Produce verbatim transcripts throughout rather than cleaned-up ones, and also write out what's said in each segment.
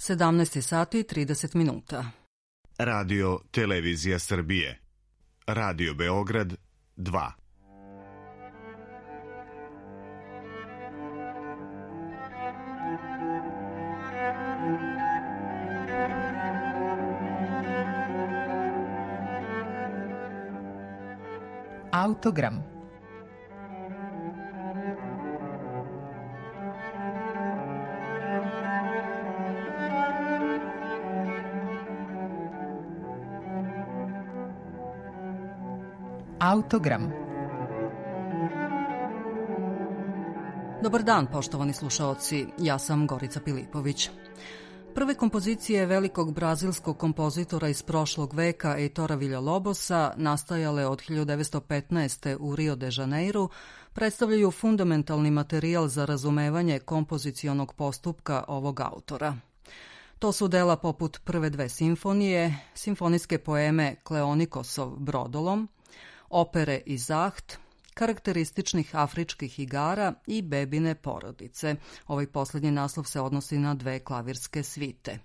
sedamnaest sati i trideset minuta. Radio Televizija Srbije. Radio Beograd dva. Autogram. Autogram. Dobar dan, poštovani slušaoci. Ja sam Gorica Pilipović. Prve kompozicije velikog brazilskog kompozitora iz prošlog veka Heitora Villa-Lobosa, nastajale od hiljadu devetsto petnaeste. u Rio de Janeiru, predstavljaju fundamentalni materijal za razumevanje kompozicionog postupka ovog autora. To su dela poput prve dve simfonije, simfonijske poeme Kleonikosov Brodolom, opere Izaht, karakterističnih afričkih igara i Bebine porodice. Ovaj posljednji naslov se odnosi na dve klavirske svite.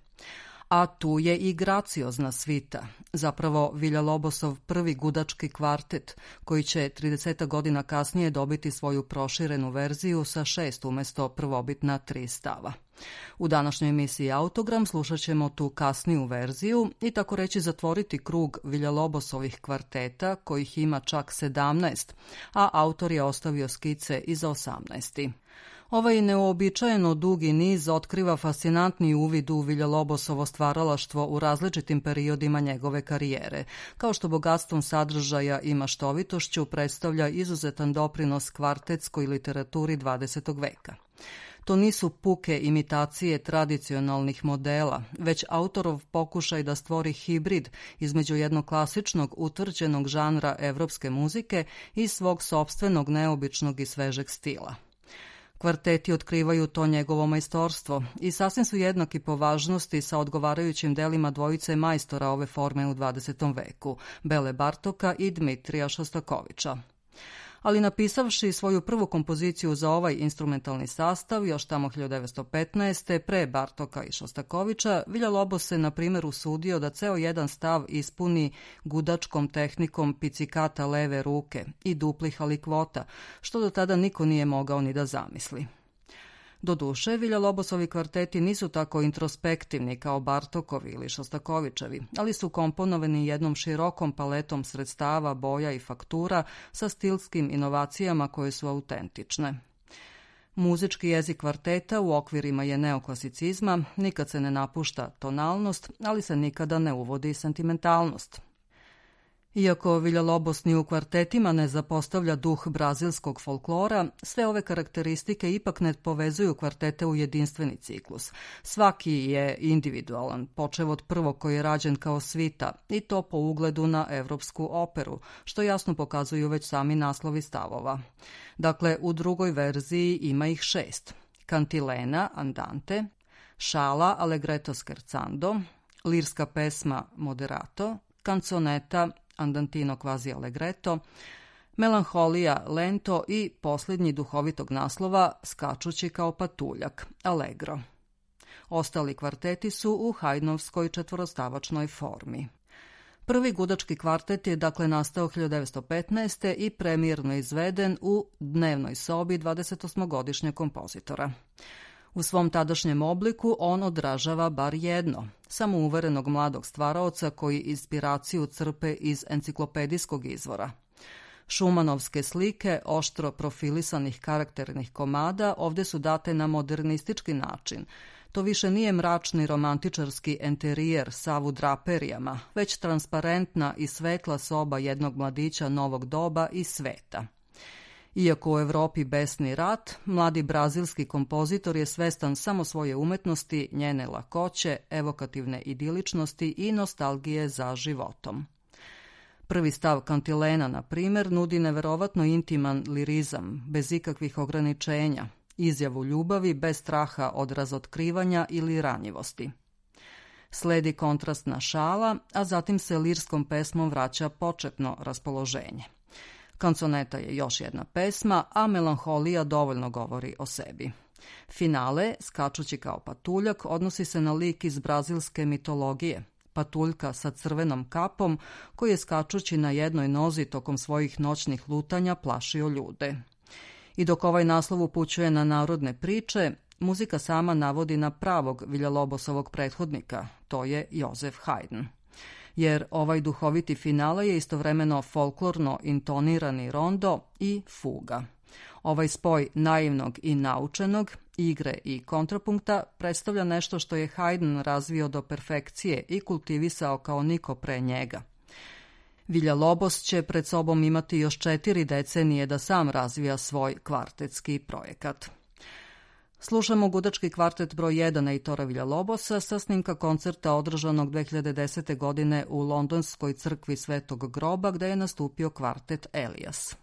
A tu je i graciozna svita, zapravo Villa-Lobosov prvi gudački kvartet, koji će trideset godina kasnije dobiti svoju proširenu verziju sa šest umjesto prvobitna tri stava. U današnjoj emisiji Autogram slušat ćemo tu kasniju verziju i tako reći zatvoriti krug Villa-Lobosovih kvarteta, kojih ima čak sedamnaest, a autor je ostavio skice i za osamnaesti. Ovaj neuobičajeno dugi niz otkriva fascinantni uvid u Villa-Lobosovo stvaralaštvo u različitim periodima njegove karijere, kao što bogatstvom sadržaja i maštovitošću predstavlja izuzetan doprinos kvartetskoj literaturi dvadesetog veka. To nisu puke imitacije tradicionalnih modela, već autorov pokušaj da stvori hibrid između jednog klasičnog utvrđenog žanra evropske muzike i svog sopstvenog neobičnog i svežeg stila. Kvarteti otkrivaju to njegovo majstorstvo i sasvim su jednaki po važnosti sa odgovarajućim delima dvojice majstora ove forme u dvadesetom veku, Bele Bartoka i Dmitrija Šostakoviča. Ali napisavši svoju prvu kompoziciju za ovaj instrumentalni sastav, još tamo hiljadu devetsto petnaeste. pre Bartoka i Šostakoviča, Villa-Lobos se, na primjer, usudio da ceo jedan stav ispuni gudačkom tehnikom picikata leve ruke i duplih alikvota, što do tada niko nije mogao ni da zamisli. Doduše, Villa-Lobosovi kvarteti nisu tako introspektivni kao Bartokovi ili Šostakovičevi, ali su komponovani jednom širokom paletom sredstava, boja i faktura sa stilskim inovacijama koje su autentične. Muzički jezik kvarteta u okvirima je neoklasicizma, nikad se ne napušta tonalnost, ali se nikada ne uvodi sentimentalnost. Iako Villa-Lobos ni u kvartetima ne zapostavlja duh brazilskog folklora, sve ove karakteristike ipak ne povezuju kvartete u jedinstveni ciklus. Svaki je individualan, počev od prvog koji je rađen kao svita, i to po ugledu na evropsku operu, što jasno pokazuju već sami naslovi stavova. Dakle, u drugoj verziji ima ih šest. Kantilena, Andante, šala, Allegretto scherzando, lirska pesma, Moderato, kanconeta, Andantino quasi allegretto, melanholija lento i posljednji duhovitog naslova skačući kao patuljak, Allegro. Ostali kvarteti su u Haydnovskoj četvorostavačnoj formi. Prvi gudački kvartet je dakle nastao hiljadu devetsto petnaeste. i premijerno izveden u dnevnoj sobi dvadesetosmogodišnjeg kompozitora. U svom tadašnjem obliku on odražava bar jedno, samouverenog mladog stvaraoca koji inspiraciju crpe iz enciklopedijskog izvora. Šumanovske slike oštro profilisanih karakternih komada ovdje su date na modernistički način. To više nije mračni romantičarski enterijer sav u draperijama, već transparentna i svetla soba jednog mladića novog doba i sveta. Iako u Evropi besni rat, mladi brazilski kompozitor je svestan samo svoje umetnosti, njene lakoće, evokativne idiličnosti i nostalgije za životom. Prvi stav Kantilena, na primjer, nudi neverovatno intiman lirizam, bez ikakvih ograničenja, izjavu ljubavi bez straha od razotkrivanja ili ranjivosti. Sledi kontrastna šala, a zatim se lirskom pesmom vraća početno raspoloženje. Kanconeta je još jedna pesma, a melanholija dovoljno govori o sebi. Finale, skačući kao patuljak, odnosi se na lik iz brazilske mitologije, patuljka sa crvenom kapom koji je skačući na jednoj nozi tokom svojih noćnih lutanja plašio ljude. I dok ovaj naslov upućuje na narodne priče, muzika sama navodi na pravog Villalobosovog prethodnika, to je Josef Haydn. Jer ovaj duhoviti finale je istovremeno folklorno intonirani rondo i fuga. Ovaj spoj naivnog i naučenog, igre i kontrapunkta predstavlja nešto što je Haydn razvio do perfekcije i kultivisao kao niko pre njega. Villalobos će pred sobom imati još četiri decenije da sam razvija svoj kvartetski projekat. Slušamo gudački kvartet broj jedan Heitora Villalobosa sa snimka koncerta održanog dve hiljade desete. godine u Londonskoj crkvi Svetog groba gde je nastupio kvartet Elias.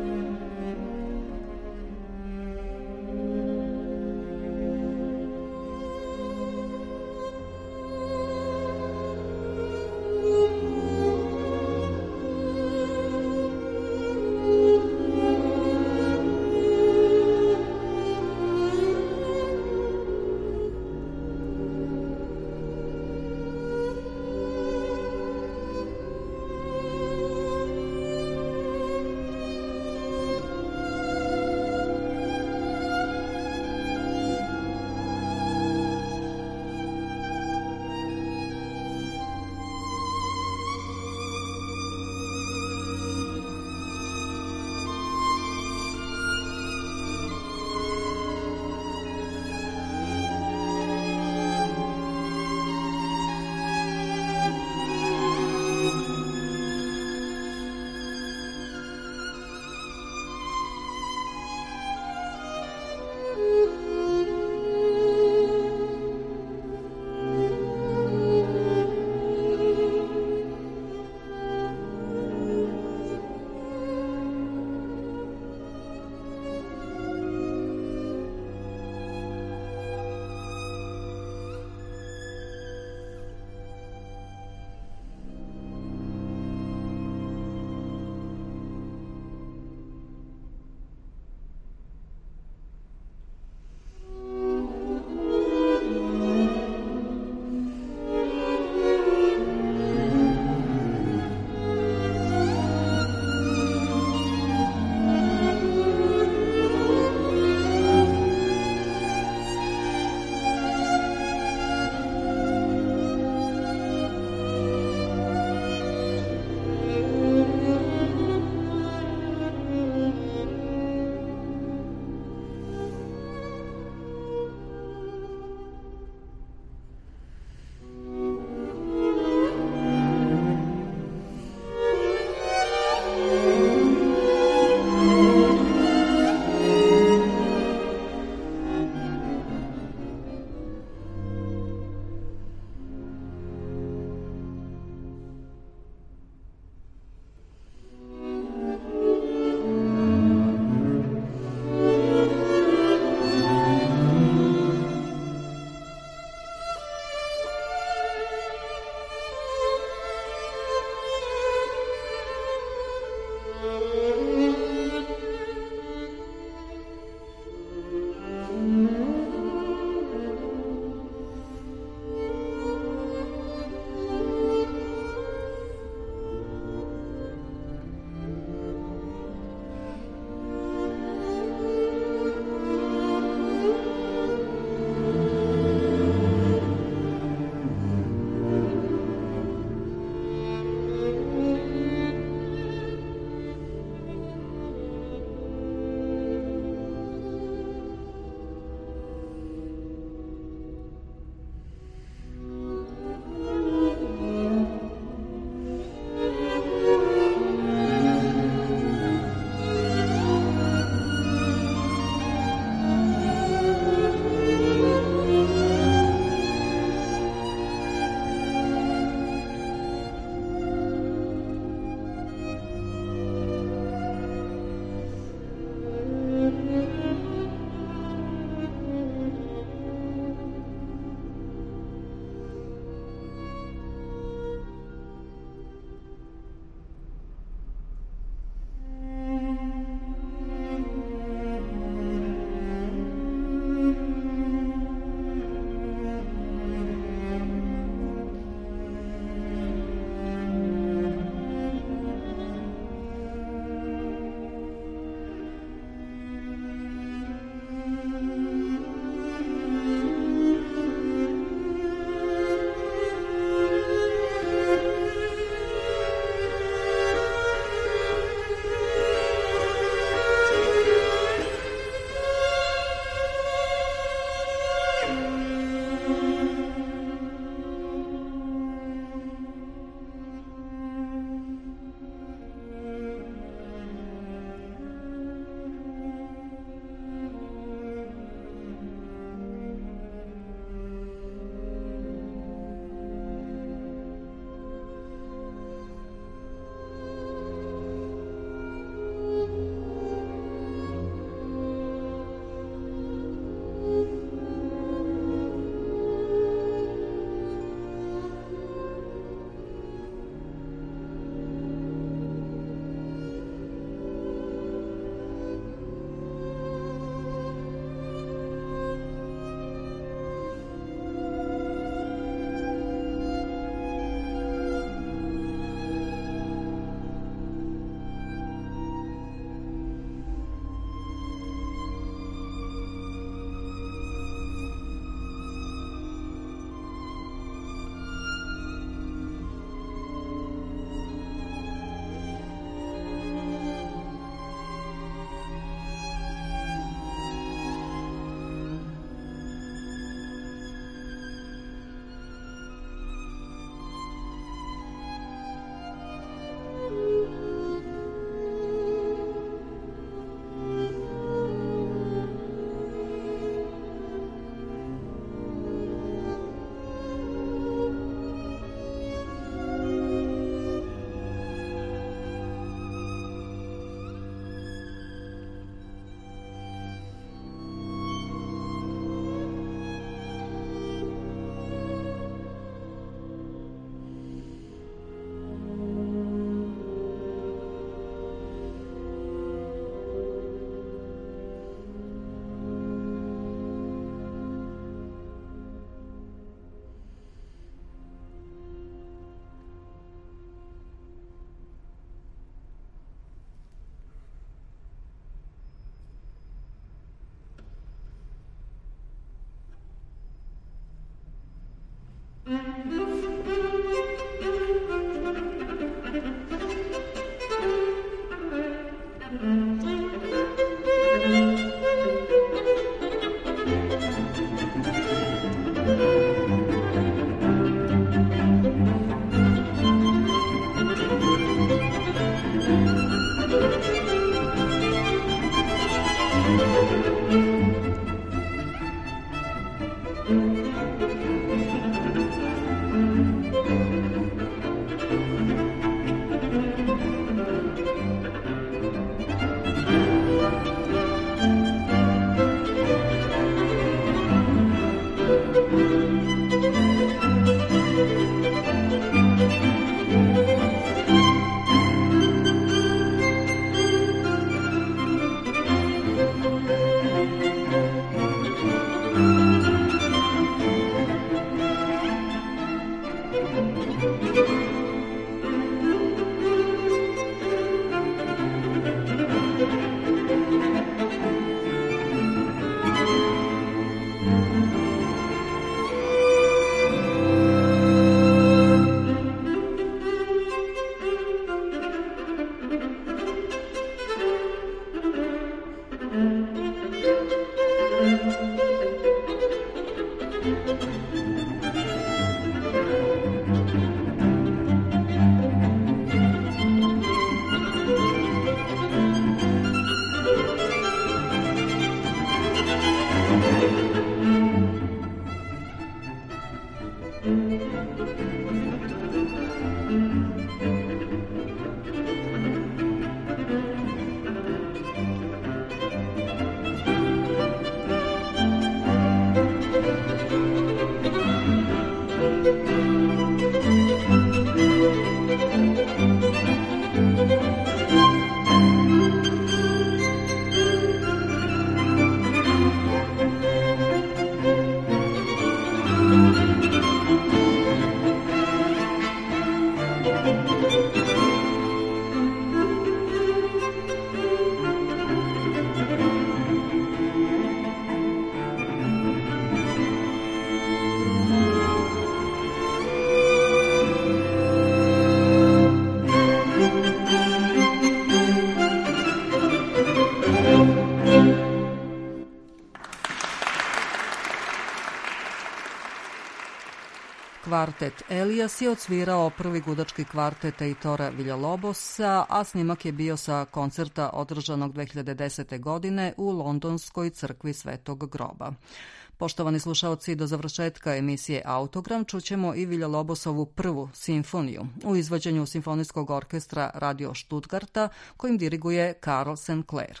Kvartet Elias je odsvirao prvi gudački kvartet Eitora Villa-Lobosa, a snimak je bio sa koncerta održanog dve hiljade desete. godine u Londonskoj crkvi Svetog groba. Poštovani slušaoci, do završetka emisije Autogram čućemo i Villa-Lobosovu prvu simfoniju u izvođenju Simfonijskog orkestra Radio Stuttgarta, kojim diriguje Karl Sinclair.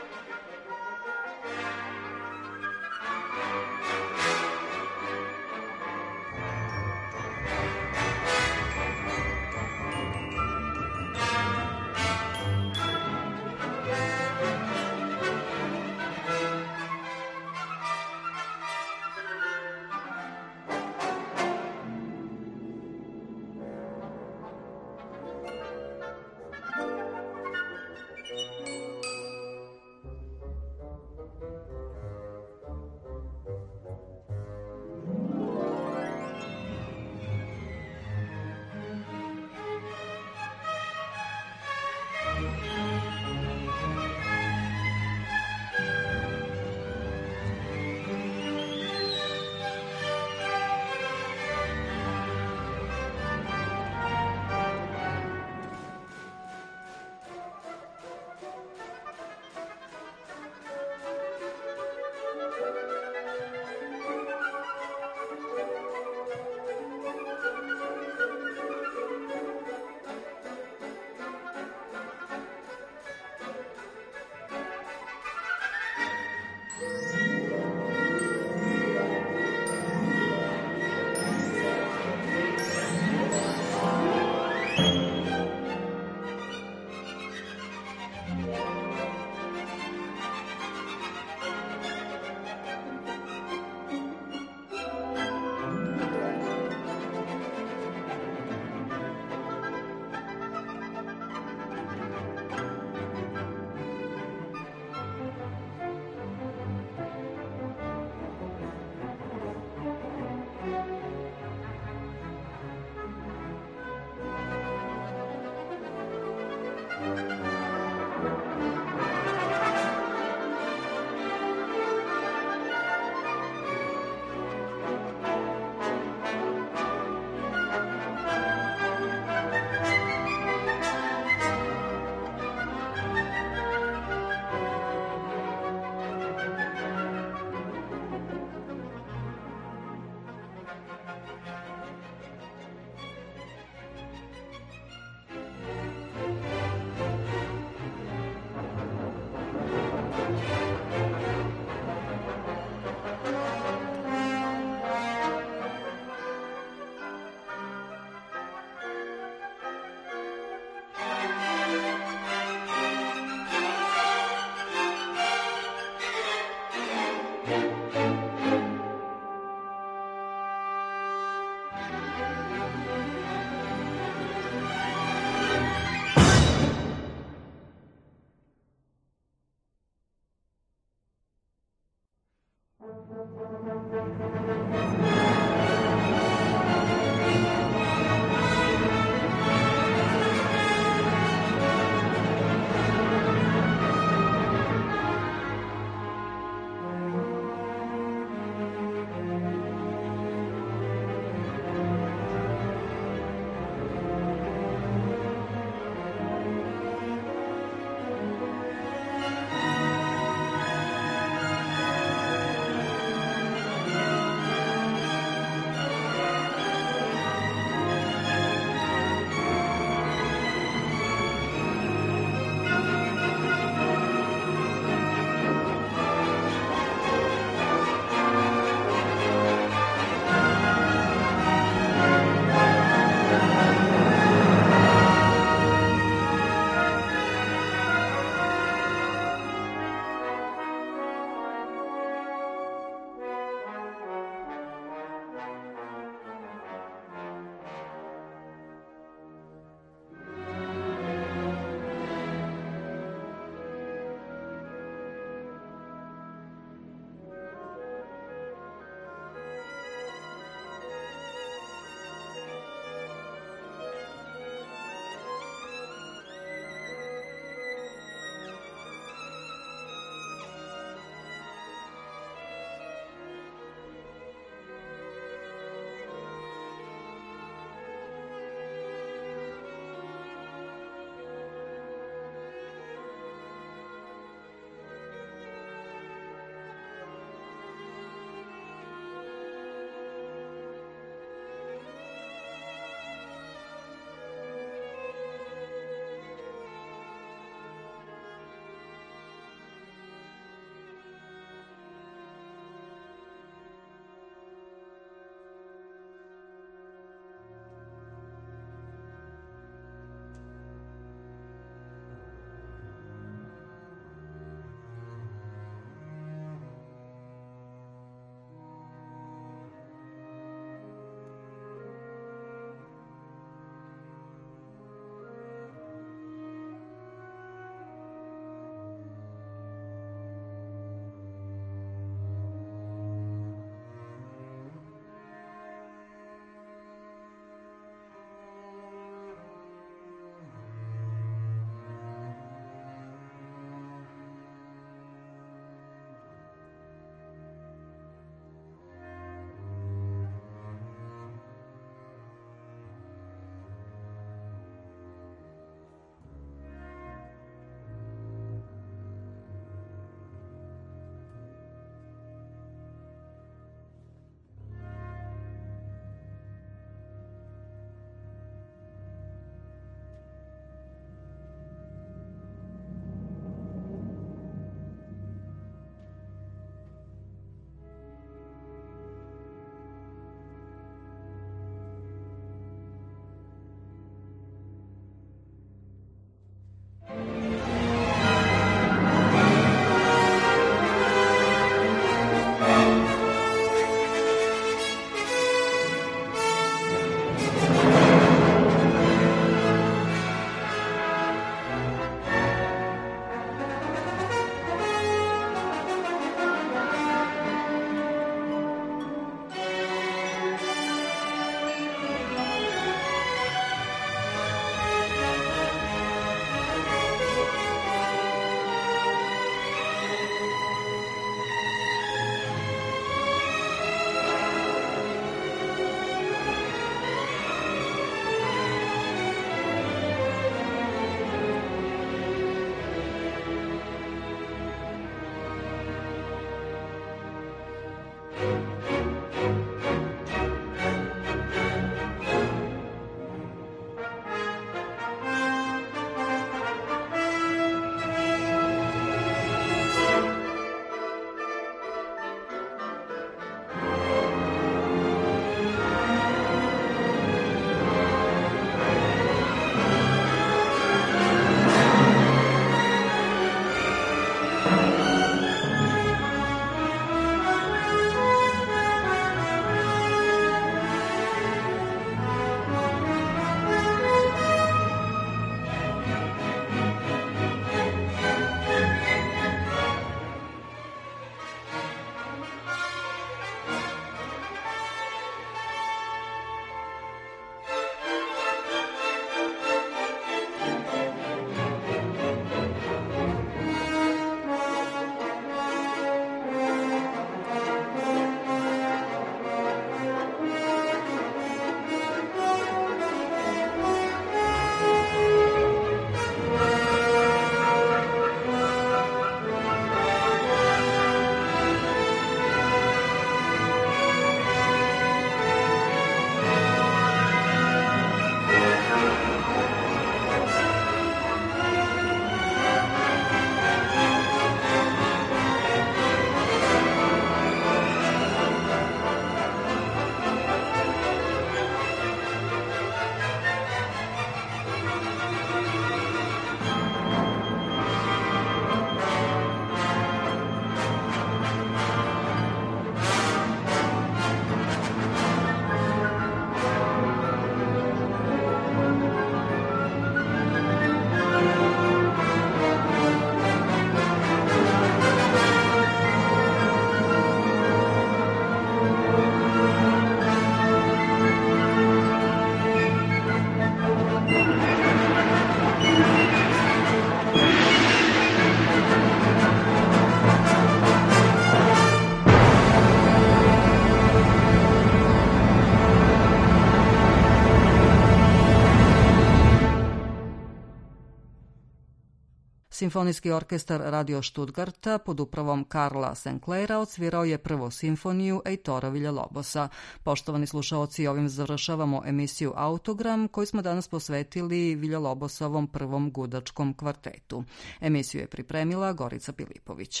Simfonijski orkestar Radio Stuttgarta pod upravom Karla Senclaira odsvirao je prvu simfoniju Eitora Villa-Lobosa. Poštovani slušaoci, ovim završavamo emisiju Autogram koju smo danas posvetili Villa-Lobosovom prvom gudačkom kvartetu. Emisiju je pripremila Gorica Pilipović.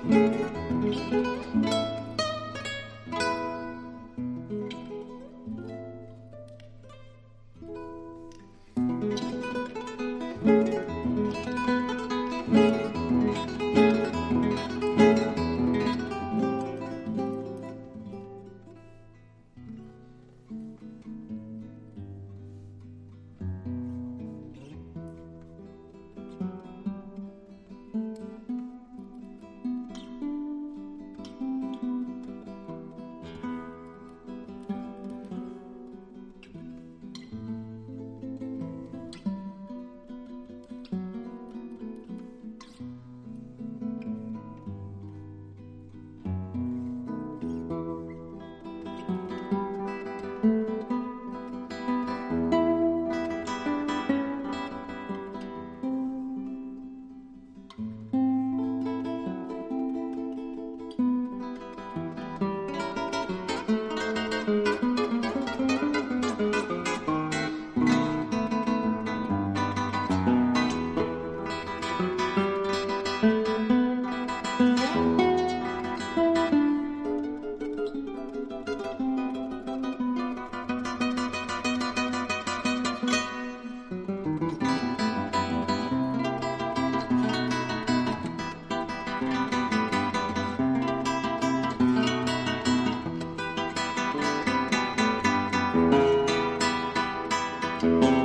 Thank you.